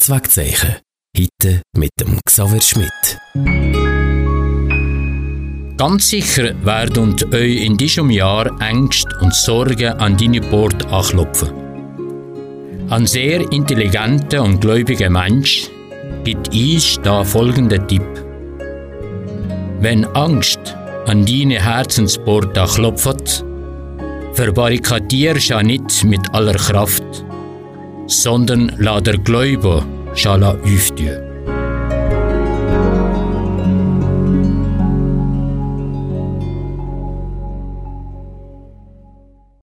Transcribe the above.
Kurzwegzeichen. Heute mit dem Xaver Schmidt. Ganz sicher werden euch in diesem Jahr Ängste und Sorgen an deine Port anklopfen. Ein sehr intelligenter und gläubiger Mensch gibt uns da folgenden Tipp. Wenn Angst an deine Herzensport klopft, verbarrikadierst du nicht mit aller Kraft, sondern lass der Glaube öffnen.